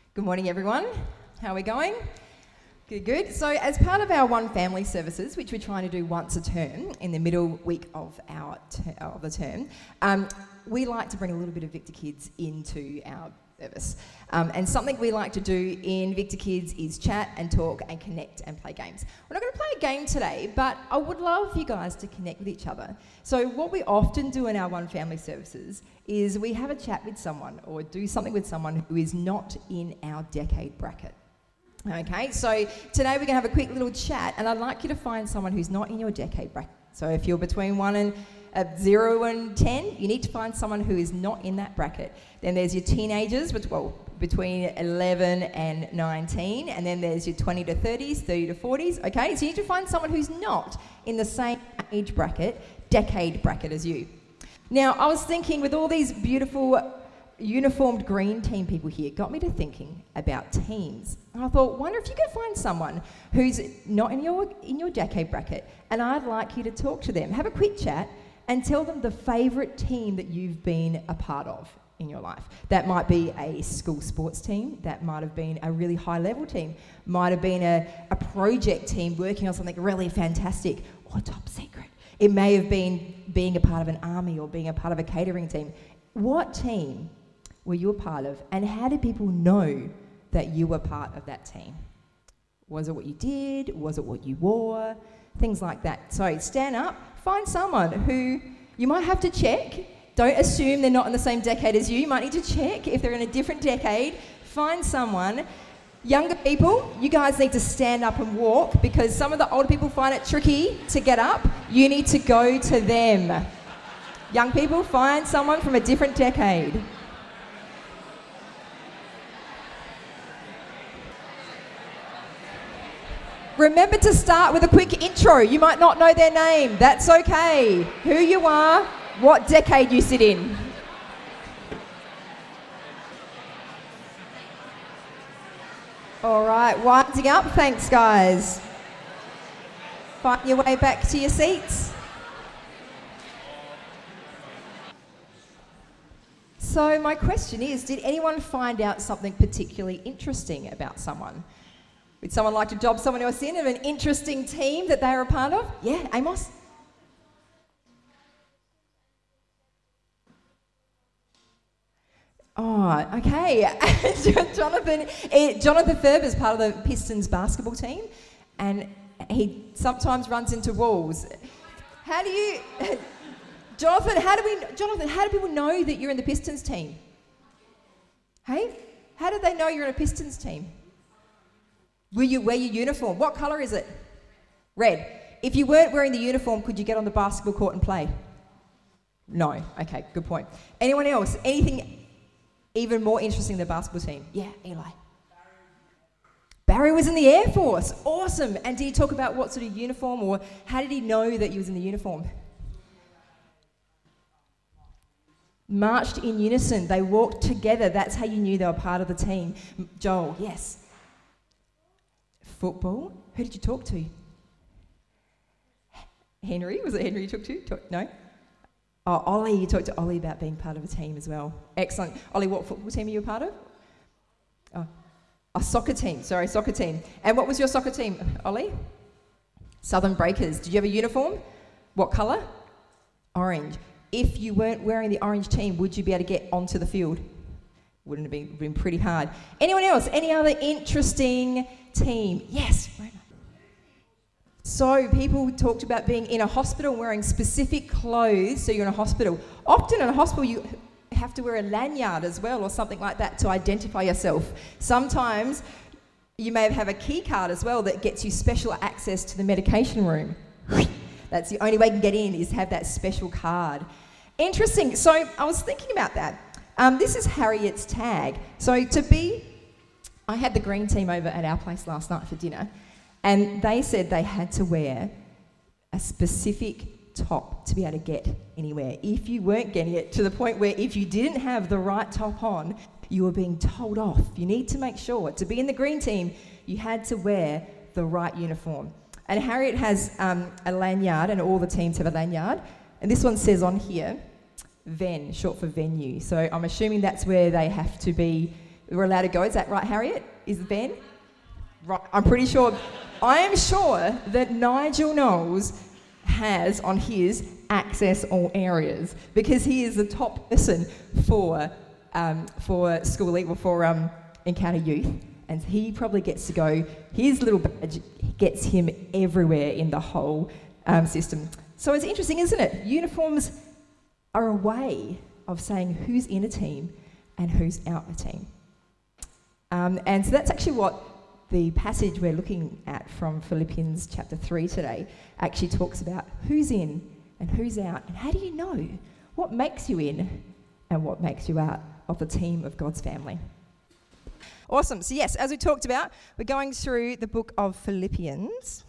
Good morning, everyone. How are we going? Good. So as part of our One Family services, which we're trying to do once a term in the middle week of the term, we like to bring a little bit of Victor Kids into our service. And something we like to do in Victor Kids is chat and talk and connect and play games. We're not going to play a game today, but I would love you guys to connect with each other. So what we often do in our One Family services is we have a chat with someone or do something with someone who is not in our decade bracket. Okay, so today we're going to have a quick little chat, and I'd like you to find someone who's not in your decade bracket. So if you're between 0 and 10, you need to find someone who is not in that bracket. Then there's your teenagers, between 11 and 19, and then there's your 20 to 30s, 30 to 40s. Okay, so you need to find someone who's not in the same age bracket, decade bracket as you. Now, I was thinking with all these beautiful uniformed green team people here, got me to thinking about teams. And I thought, wonder if you could find someone who's not in your decade bracket, and I'd like you to talk to them, have a quick chat, and tell them the favourite team that you've been a part of in your life. That might be a school sports team, that might have been a really high level team, might have been a project team working on something really fantastic or top secret. It may have been being a part of an army or being a part of a catering team. What team were you a part of, and how did people know that you were part of that team? Was it what you did? Was it what you wore? Things like that. So stand up, find someone who you might have to check. Don't assume they're not in the same decade as you. You might need to check if they're in a different decade. Find someone. Younger people, you guys need to stand up and walk, because some of the older people find it tricky to get up. You need to go to them. Young people, find someone from a different decade. Remember to start with a quick intro. You might not know their name. That's okay. Who you are, what decade you sit in. All right, winding up. Thanks, guys. Find your way back to your seats. So my question is, did anyone find out something particularly interesting about someone? Would someone like to job someone else in of an interesting team that they were a part of? Yeah, Amos? Oh, okay. Jonathan Ferber is part of the Pistons basketball team, and he sometimes runs into walls. How do you... Jonathan, how do people know that you're in the Pistons team? Hey? How do they know you're in a Pistons team? Will you wear your uniform? What colour is it? Red. If you weren't wearing the uniform, could you get on the basketball court and play? No. Okay, good point. Anyone else? Anything even more interesting than the basketball team? Yeah, Eli. Barry was in the Air Force. Awesome. And did he talk about what sort of uniform, or how did he know that he was in the uniform? Marched in unison. They walked together. That's how you knew they were part of the team. Joel, yes. Football. Who did you talk to? Henry. Was it Henry you talked to? No? Oh, Ollie. You talked to Ollie about being part of a team as well. Excellent. Ollie, what football team are you a part of? Oh, a soccer team. Sorry, soccer team. And what was your soccer team, Ollie? Southern Breakers. Did you have a uniform? What colour? Orange. If you weren't wearing the orange team, would you be able to get onto the field? Wouldn't have been pretty hard. Anyone else? Any other interesting team? Yes. So people talked about being in a hospital wearing specific clothes. So you're in a hospital. Often in a hospital you have to wear a lanyard as well, or something like that, to identify yourself. Sometimes you may have a key card as well that gets you special access to the medication room. That's the only way you can get in, is have that special card. Interesting. So I was thinking about that. This is Harriet's tag. So I had the green team over at our place last night for dinner, and they said they had to wear a specific top to be able to get anywhere. If you weren't getting it, to the point where if you didn't have the right top on, you were being told off. You need to make sure, to be in the green team, you had to wear the right uniform. And Harriet has a lanyard, and all the teams have a lanyard, and this one says on here, VEN, short for venue. So I'm assuming that's where they have to be we're allowed to go. Is that right, Harriet? Is Ben? Right, I'm pretty sure. I am sure that Nigel Knowles has on his access all areas because he is the top person for School League or for Encounter Youth, and he probably gets to go. His little badge gets him everywhere in the whole system. So it's interesting, isn't it? Uniforms are a way of saying who's in a team and who's out a team. And so that's actually what the passage we're looking at from Philippians chapter 3 today actually talks about. Who's in and who's out, and how do you know what makes you in and what makes you out of the team of God's family? Awesome. So yes, as we talked about, we're going through the book of Philippians,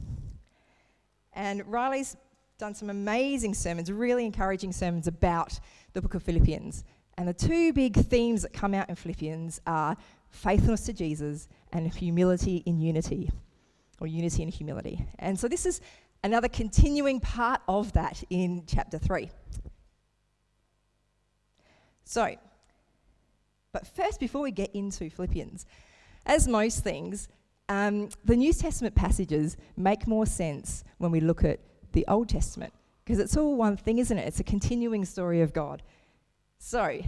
and Riley's done some amazing sermons, really encouraging sermons about the book of Philippians. And the two big themes that come out in Philippians are faithfulness to Jesus and humility in unity, or unity in humility. And so this is another continuing part of that in chapter 3. So, but first, before we get into Philippians, as most things, the New Testament passages make more sense when we look at the Old Testament, because it's all one thing, isn't it? It's a continuing story of God. So,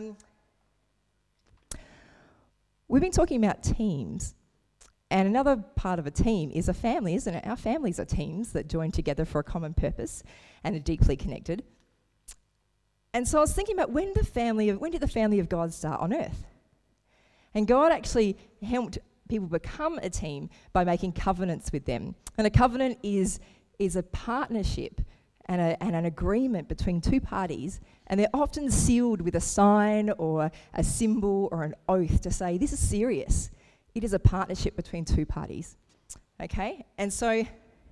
we've been talking about teams, and another part of a team is a family, isn't it? Our families are teams that join together for a common purpose and are deeply connected. And so I was thinking about when did the family of God start on earth? And God actually helped people become a team by making covenants with them. And a covenant is a partnership and an agreement between two parties, and they're often sealed with a sign or a symbol or an oath to say, this is serious. It is a partnership between two parties. Okay? And so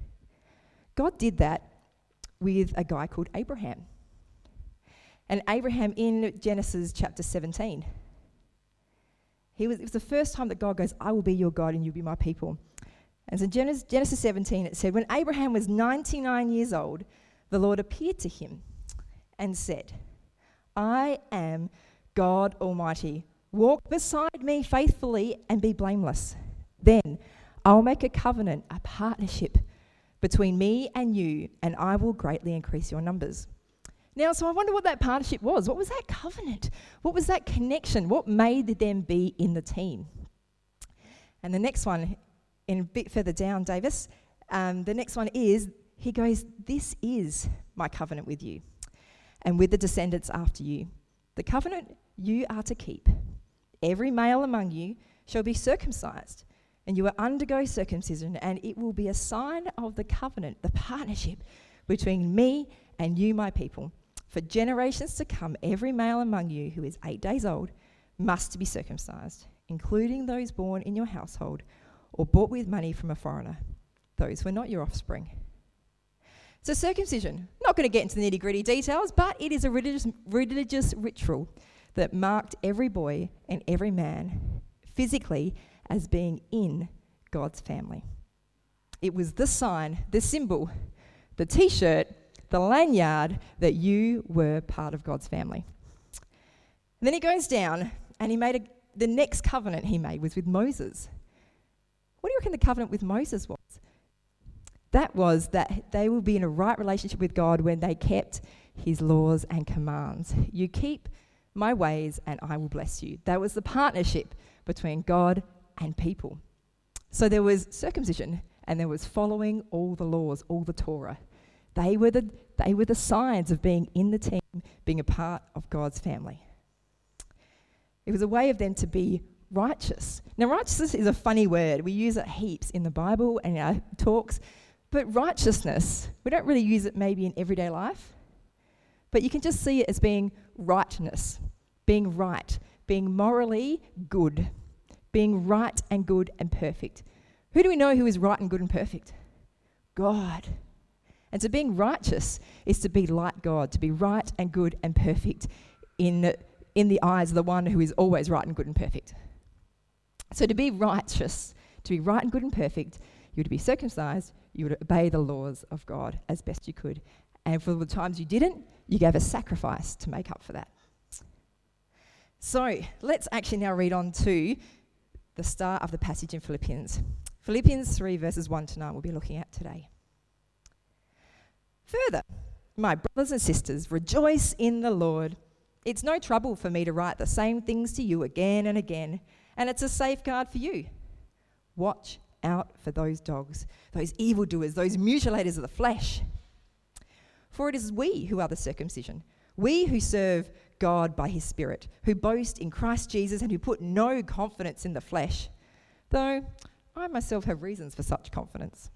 God did that with a guy called Abraham. And Abraham in Genesis chapter 17, it was the first time that God goes, I will be your God and you'll be my people. And so in Genesis 17 it said, when Abraham was 99 years old, the Lord appeared to him and said, I am God Almighty. Walk beside me faithfully and be blameless. Then I'll make a covenant, a partnership between me and you, and I will greatly increase your numbers. Now, so I wonder what that partnership was. What was that covenant? What was that connection? What made them be in the team? And the next one, in a bit further down, Davis, the next one is, he goes, this is my covenant with you and with the descendants after you. The covenant you are to keep. Every male among you shall be circumcised, and you will undergo circumcision, and it will be a sign of the covenant, the partnership between me and you, my people. For generations to come, every male among you who is 8 days old must be circumcised, including those born in your household or bought with money from a foreigner. Those were not your offspring. So circumcision, not going to get into the nitty-gritty details, but it is a religious ritual that marked every boy and every man physically as being in God's family. It was the sign, the symbol, the t-shirt, the lanyard that you were part of God's family. And then he goes down and he made the next covenant he made was with Moses. What do you reckon the covenant with Moses was? That was that they will be in a right relationship with God when they kept his laws and commands. You keep my ways and I will bless you. That was the partnership between God and people. So there was circumcision and there was following all the laws, all the Torah. They were the signs of being in the team, being a part of God's family. It was a way of them to be righteous. Now, righteousness is a funny word. We use it heaps in the Bible and in our talks, but righteousness, we don't really use it maybe in everyday life, but you can just see it as being rightness, being right, being morally good, being right and good and perfect. Who do we know who is right and good and perfect? God. And so being righteous is to be like God, to be right and good and perfect in the eyes of the one who is always right and good and perfect. So to be righteous, to be right and good and perfect, you would be circumcised, you would obey the laws of God as best you could. And for the times you didn't, you gave a sacrifice to make up for that. So let's actually now read on to the start of the passage in Philippians. Philippians 3 verses 1 to 9 we'll be looking at today. Further, my brothers and sisters, rejoice in the Lord. It's no trouble for me to write the same things to you again and again, and it's a safeguard for you. Watch out for those dogs, those evildoers, those mutilators of the flesh. For it is we who are the circumcision, we who serve God by his Spirit, who boast in Christ Jesus and who put no confidence in the flesh, though I myself have reasons for such confidence.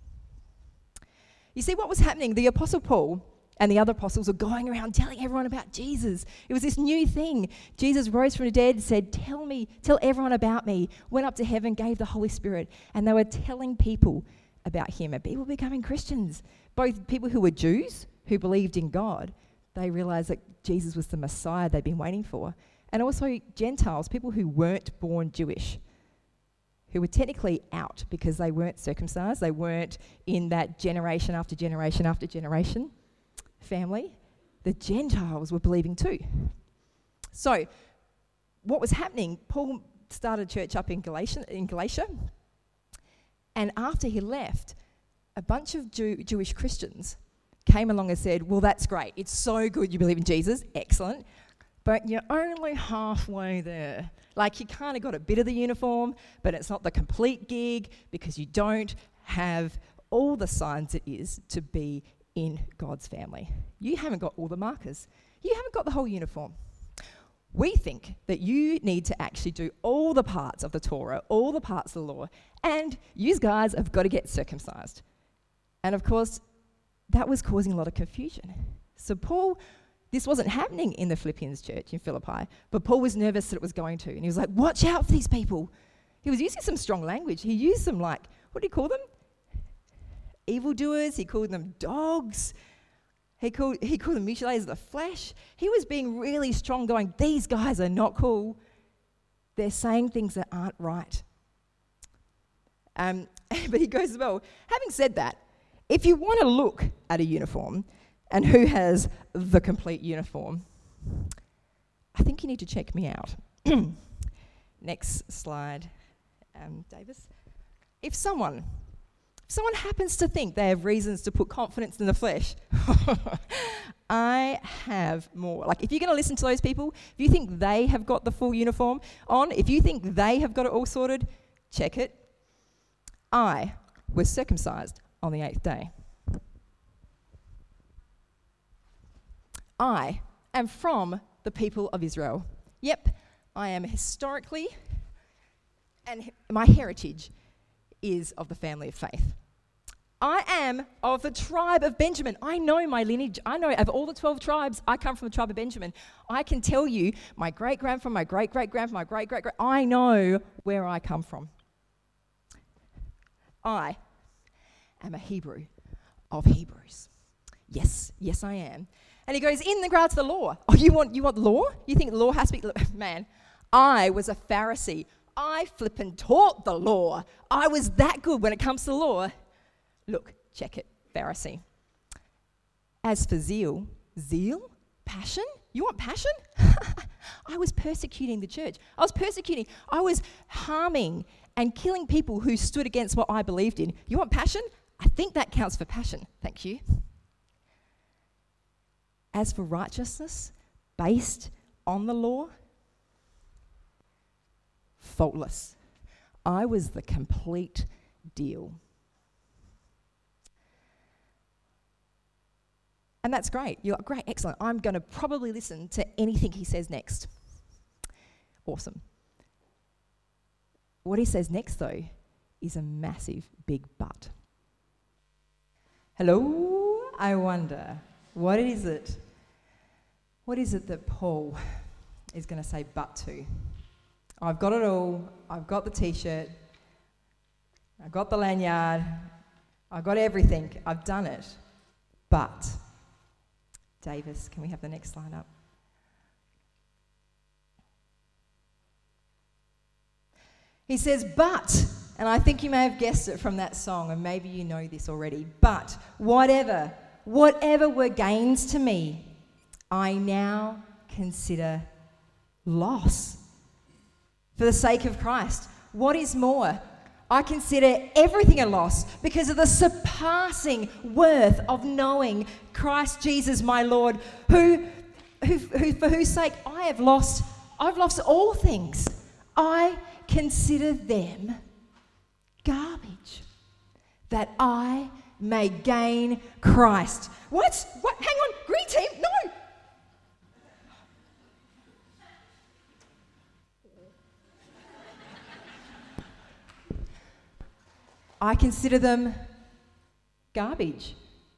You see what was happening? The Apostle Paul and the other apostles were going around telling everyone about Jesus. It was this new thing. Jesus rose from the dead, said, tell everyone about me, went up to heaven, gave the Holy Spirit, and they were telling people about him, and people becoming Christians. Both people who were Jews, who believed in God, they realized that Jesus was the Messiah they'd been waiting for, and also Gentiles, people who weren't born Jewish, who were technically out because they weren't circumcised, they weren't in that generation after generation after generation family. The Gentiles were believing too. So what was happening, Paul started a church up in Galatia, and after he left, a bunch of Jewish Christians came along and said, well, that's great. It's so good you believe in Jesus. Excellent. But you're only halfway there. Like, you kind of got a bit of the uniform, but it's not the complete gig because you don't have all the signs it is to be in God's family. You haven't got all the markers. You haven't got the whole uniform. We think that you need to actually do all the parts of the Torah, all the parts of the law, and you guys have got to get circumcised. And of course, that was causing a lot of confusion. So Paul, this wasn't happening in the Philippians church in Philippi, but Paul was nervous that it was going to. And he was like, watch out for these people. He was using some strong language. He used them like, what do you call them? Evildoers. He called them dogs. He called them mutilators of the flesh. He was being really strong, going, these guys are not cool. They're saying things that aren't right. But he goes, well, having said that, if you want to look at a uniform and who has the complete uniform, I think you need to check me out. Next slide, Davis. If someone happens to think they have reasons to put confidence in the flesh, I have more. Like, if you're going to listen to those people, if you think they have got the full uniform on, if you think they have got it all sorted, check it. I was circumcised on the 8th day. I am from the people of Israel. Yep, I am historically, and my heritage is of the family of faith. I am of the tribe of Benjamin. I know my lineage. I know of all the 12 tribes, I come from the tribe of Benjamin. I can tell you my great-grandfather, my great-great-grandfather, my great-great-great, I know where I come from. I am a Hebrew of Hebrews. Yes, I am. And he goes, in regards to the law. Oh, you want law? You think law has to be... Man, I was a Pharisee. I flippin' taught the law. I was that good when it comes to the law. Look, check it, Pharisee. As for zeal, passion? You want passion? I was persecuting the church. I was harming and killing people who stood against what I believed in. You want passion? I think that counts for passion. Thank you. As for righteousness, based on the law, faultless. I was the complete deal. And that's great. You're like, great, excellent. I'm going to probably listen to anything he says next. Awesome. What he says next, though, is a massive, big but. Hello? I wonder, what is it that Paul is going to say but to? I've got it all. I've got the T-shirt. I've got the lanyard. I've got everything. I've done it. But, Davis, can we have the next slide up? He says, but, and I think you may have guessed it from that song, and maybe you know this already, but whatever were gains to me, I now consider loss for the sake of Christ. What is more, I consider everything a loss because of the surpassing worth of knowing Christ Jesus my Lord, who for whose sake I've lost all things. I consider them garbage, that I may gain Christ. What? Hang on, green team, no! I consider them garbage.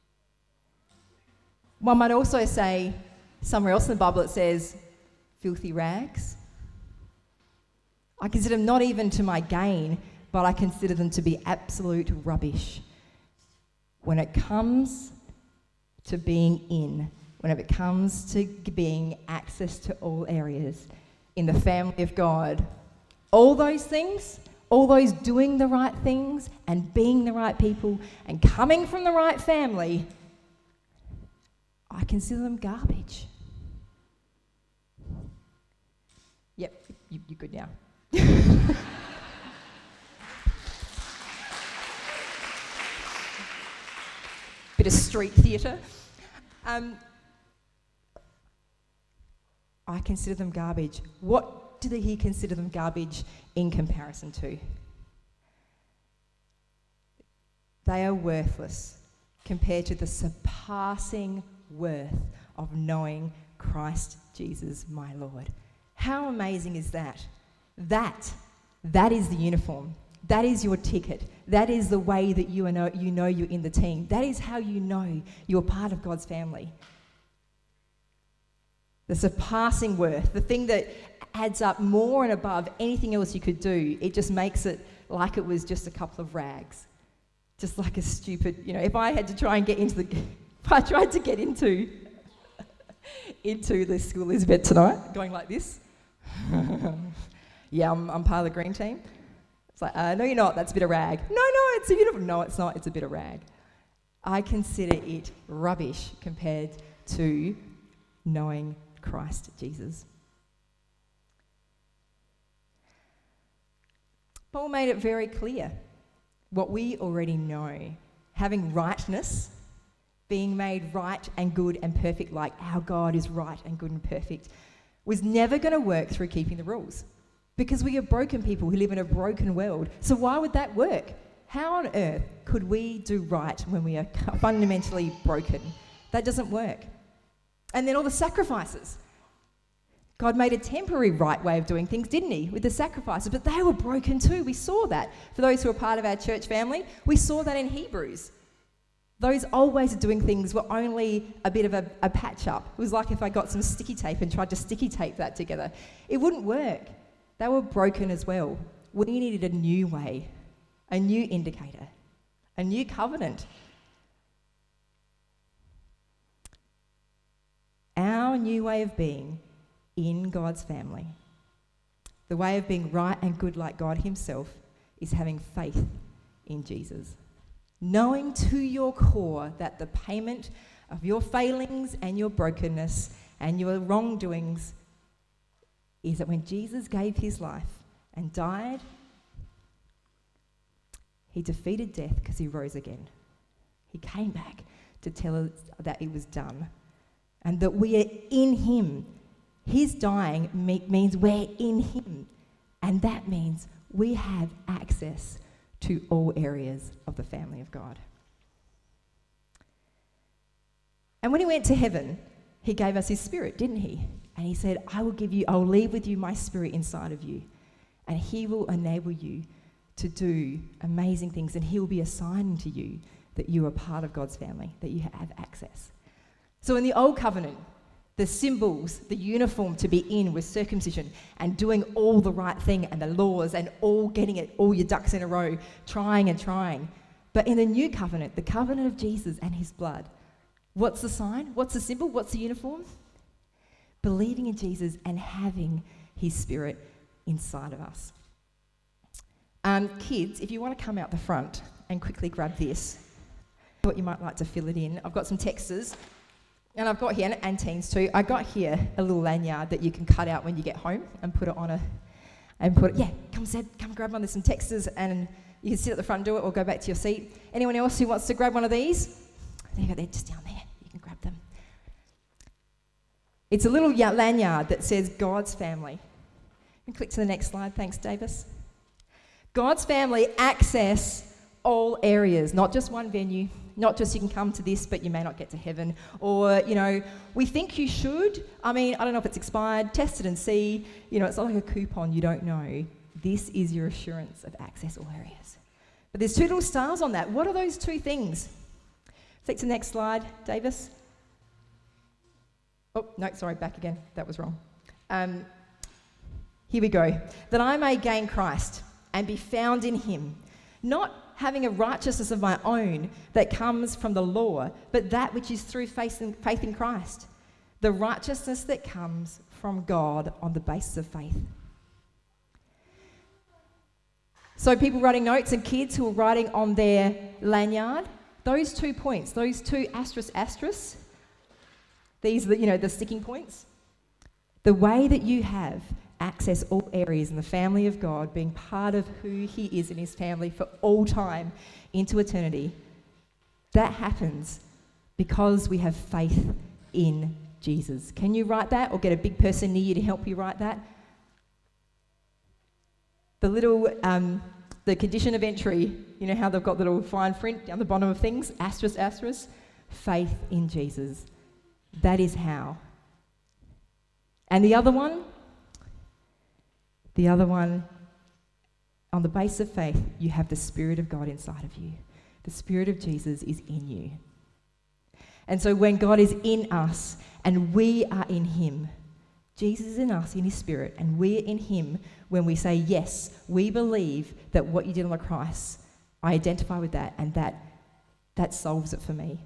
One might also say, somewhere else in the Bible it says, filthy rags. I consider them not even to my gain, but I consider them to be absolute rubbish. When it comes to being in, when it comes to being access to all areas in the family of God, all those things, all those doing the right things and being the right people and coming from the right family, I consider them garbage. Yep, you're good now. Bit of street theatre. I consider them garbage. What do he consider them garbage in comparison to? They are worthless compared to the surpassing worth of knowing Christ Jesus my Lord. How amazing is that? That is the uniform. That is your ticket. That is the way that you know you're in the team. That is how you know you're part of God's family. The surpassing worth, the thing that adds up more and above anything else you could do, it just makes it like it was just a couple of rags. Just like a stupid, if I had to try and get into if I tried to get into the School Elizabeth tonight, going like this. Yeah, I'm part of the green team. It's like, no, you're not. That's a bit of rag. No, it's a uniform. No, it's not. It's a bit of rag. I consider it rubbish compared to knowing Christ Jesus. Paul made it very clear what we already know. Having rightness, being made right and good and perfect like our God is right and good and perfect, was never going to work through keeping the rules. Because we are broken people who live in a broken world. So why would that work? How on earth could we do right when we are fundamentally broken? That doesn't work. And then all the sacrifices. God made a temporary right way of doing things, didn't he, with the sacrifices? But they were broken too. We saw that. For those who are part of our church family, we saw that in Hebrews. Those old ways of doing things were only a bit of a patch-up. It was like if I got some sticky tape and tried to sticky tape that together. It wouldn't work. They were broken as well. We needed a new way, a new indicator, a new covenant. Our new way of being in God's family, the way of being right and good like God himself, is having faith in Jesus. Knowing to your core that the payment of your failings and your brokenness and your wrongdoings is that when Jesus gave his life and died, he defeated death because he rose again. He came back to tell us that it was done and that we are in him. His dying means we're in him, and that means we have access to all areas of the family of God. And when he went to heaven, he gave us his spirit, didn't he? And he said, I will leave with you my spirit inside of you, and he will enable you to do amazing things, and he will be a sign to you that you are part of God's family, that you have access. So in the old covenant, the symbols, the uniform to be in was circumcision and doing all the right thing and the laws and all getting it, all your ducks in a row, trying and trying. But in the new covenant, the covenant of Jesus and his blood, what's the sign? What's the symbol? What's the uniform? Believing in Jesus and having his spirit inside of us. Kids, if you want to come out the front and quickly grab this, what you might like to fill it in. I've got some texters. And I've got here, and teens too, I got here a little lanyard that you can cut out when you get home and put it on come Zeb, come grab one. There's some texters, and you can sit at the front and do it or go back to your seat. Anyone else who wants to grab one of these? There you go, they're just down there. You can grab them. It's a little lanyard that says God's family. And click to the next slide. Thanks, Davis. God's family access all areas, not just one venue, not just you can come to this, but you may not get to heaven. Or, we think you should. I don't know if it's expired. Test it and see. It's not like a coupon. You don't know. This is your assurance of access all areas. But there's two little stars on that. What are those two things? Click to the next slide, Davis. Oh, no, sorry, back again. That was wrong. Here we go. That I may gain Christ and be found in him, not having a righteousness of my own that comes from the law, but that which is through faith in Christ, the righteousness that comes from God on the basis of faith. So people writing notes and kids who are writing on their lanyard, those 2 points, those two asterisks, these are the sticking points. The way that you have access all areas in the family of God, being part of who he is in his family for all time into eternity, that happens because we have faith in Jesus. Can you write that, or get a big person near you to help you write that? The little, the condition of entry, how they've got the little fine print down the bottom of things, asterisk, faith in Jesus. That is how. And the other one, on the basis of faith, you have the Spirit of God inside of you. The Spirit of Jesus is in you. And so when God is in us and we are in him, Jesus is in us, in his Spirit, and we're in him when we say, yes, we believe that what you did on the cross, I identify with that, and that solves it for me.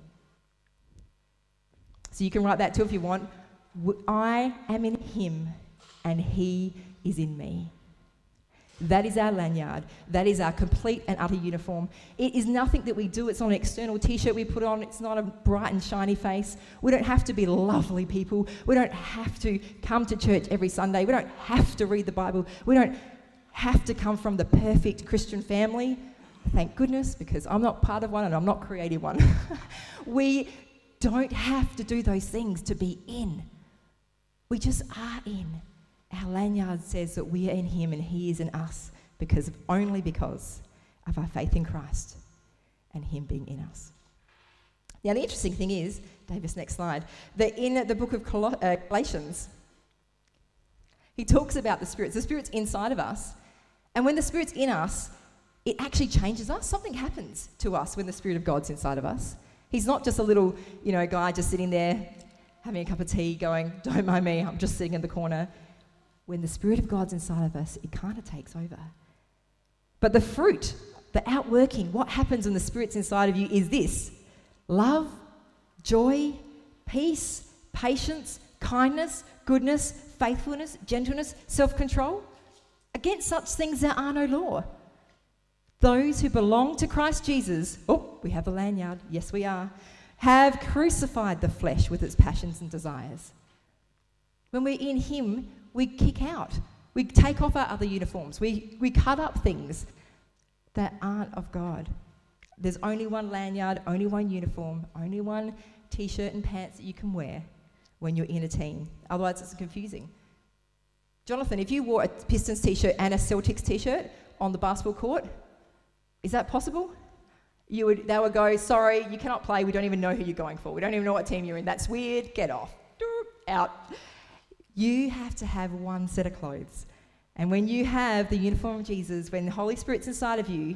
So you can write that too if you want. I am in him and he is in me. That is our lanyard. That is our complete and utter uniform. It is nothing that we do. It's not an external t-shirt we put on. It's not a bright and shiny face. We don't have to be lovely people. We don't have to come to church every Sunday. We don't have to read the Bible. We don't have to come from the perfect Christian family. Thank goodness, because I'm not part of one and I'm not creating one. We don't have to do those things to be in. We just are in. Our lanyard says that we are in him and he is in us only because of our faith in Christ and him being in us. Now, the interesting thing is, Davis, next slide, that in the book of Galatians, he talks about the Spirit. The Spirit's inside of us, and when the Spirit's in us, it actually changes us. Something happens to us when the Spirit of God's inside of us. He's not just a little, guy just sitting there having a cup of tea going, don't mind me, I'm just sitting in the corner. When the Spirit of God's inside of us, it kind of takes over. But the fruit, the outworking, what happens when the Spirit's inside of you is this: love, joy, peace, patience, kindness, goodness, faithfulness, gentleness, self-control. Against such things there are no law. Those who belong to Christ Jesus, we have the lanyard, yes we are, have crucified the flesh with its passions and desires. When we're in him, we kick out. We take off our other uniforms. We cut up things that aren't of God. There's only one lanyard, only one uniform, only one t-shirt and pants that you can wear when you're in a team. Otherwise, it's confusing. Jonathan, if you wore a Pistons t-shirt and a Celtics t-shirt on the basketball court, is that possible? They would go, sorry, you cannot play. We don't even know who you're going for. We don't even know what team you're in. That's weird. Get off. Out. You have to have one set of clothes. And when you have the uniform of Jesus, when the Holy Spirit's inside of you,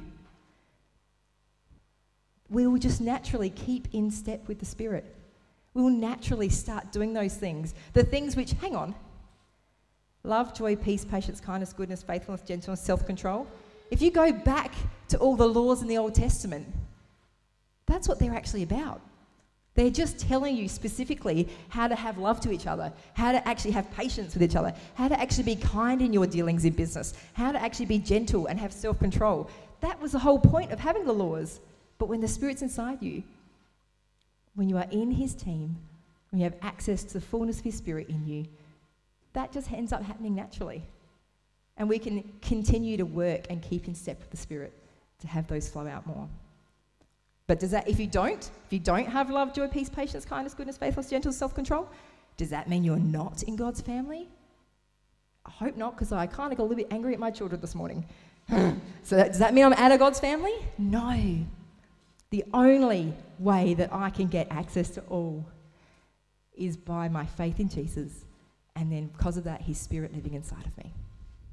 we will just naturally keep in step with the Spirit. We will naturally start doing those things. The things which, hang on, love, joy, peace, patience, kindness, goodness, faithfulness, gentleness, self-control. If you go back to all the laws in the Old Testament, that's what they're actually about. They're just telling you specifically how to have love to each other, how to actually have patience with each other, how to actually be kind in your dealings in business, how to actually be gentle and have self-control. That was the whole point of having the laws. But when the Spirit's inside you, when you are in his team, when you have access to the fullness of His Spirit in you, that just ends up happening naturally. And we can continue to work and keep in step with the Spirit to have those flow out more. But does that, if you don't have love, joy, peace, patience, kindness, goodness, faithfulness, gentleness, self-control, does that mean you're not in God's family? I hope not, because I kind of got a little bit angry at my children this morning. So does that mean I'm out of God's family? No. The only way that I can get access to all is by my faith in Jesus, and then because of that, His Spirit living inside of me.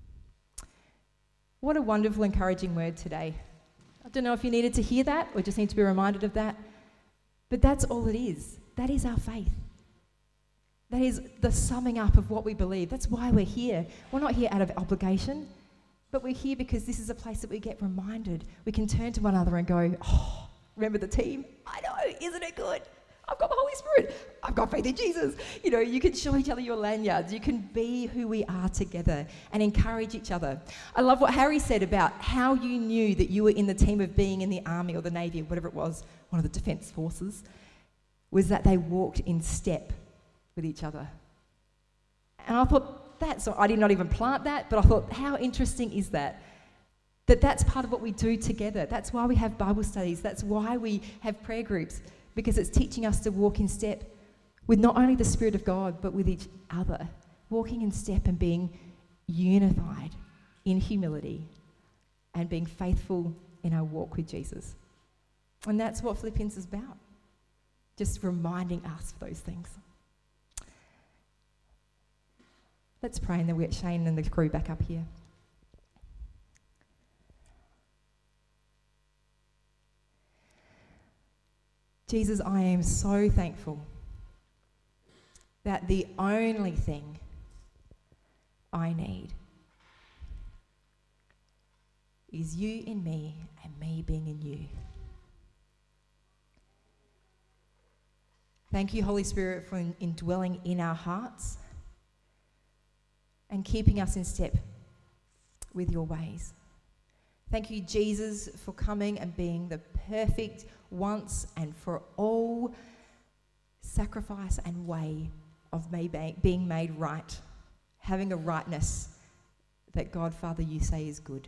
What a wonderful, encouraging word today. I don't know if you needed to hear that or just need to be reminded of that, but that's all it is. That is our faith. That is the summing up of what we believe. That's why we're here. We're not here out of obligation, but we're here because this is a place that we get reminded. We can turn to one another and go, oh, remember the team? I know, isn't it good? I've got the Holy Spirit. I've got faith in Jesus. You know, you can show each other your lanyards. You can be who we are together and encourage each other. I love what Harry said about how you knew that you were in the team of being in the army or the navy or whatever it was, one of the defence forces, was that they walked in step with each other. And I thought, I did not even plant that, but I thought, how interesting is that? That's part of what we do together. That's why we have Bible studies. That's why we have prayer groups, because it's teaching us to walk in step with not only the Spirit of God, but with each other. Walking in step and being unified in humility and being faithful in our walk with Jesus. And that's what Philippians is about. Just reminding us of those things. Let's pray, and then we'll get Shane and the crew back up here. Jesus, I am so thankful that the only thing I need is you in me and me being in you. Thank you, Holy Spirit, for indwelling in our hearts and keeping us in step with your ways. Thank you, Jesus, for coming and being the perfect once and for all sacrifice and way of being made right, having a rightness that God, Father, you say is good.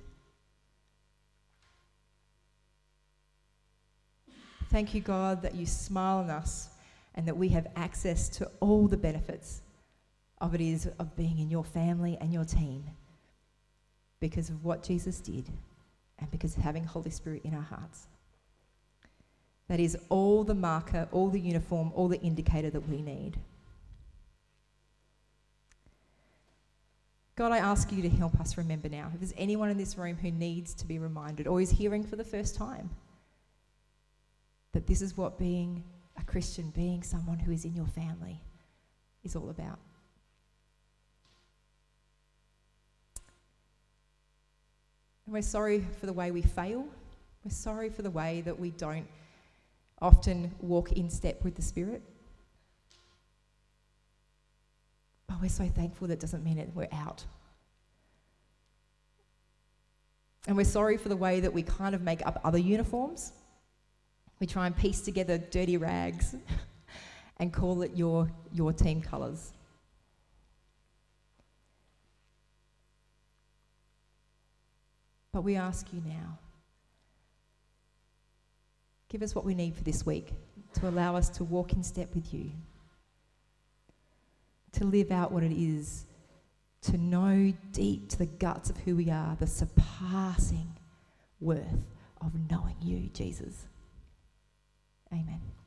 Thank you, God, that you smile on us and that we have access to all the benefits of being in your family and your team because of what Jesus did and because of having Holy Spirit in our hearts. That is all the marker, all the uniform, all the indicator that we need. God, I ask you to help us remember now. If there's anyone in this room who needs to be reminded or is hearing for the first time that this is what being a Christian, being someone who is in your family, is all about. And we're sorry for the way we fail. We're sorry for the way that we don't often walk in step with the Spirit. But we're so thankful that doesn't mean that we're out. And we're sorry for the way that we kind of make up other uniforms. We try and piece together dirty rags and call it your team colours. But we ask you now, give us what we need for this week to allow us to walk in step with you, to live out what it is, to know deep to the guts of who we are, the surpassing worth of knowing you, Jesus. Amen.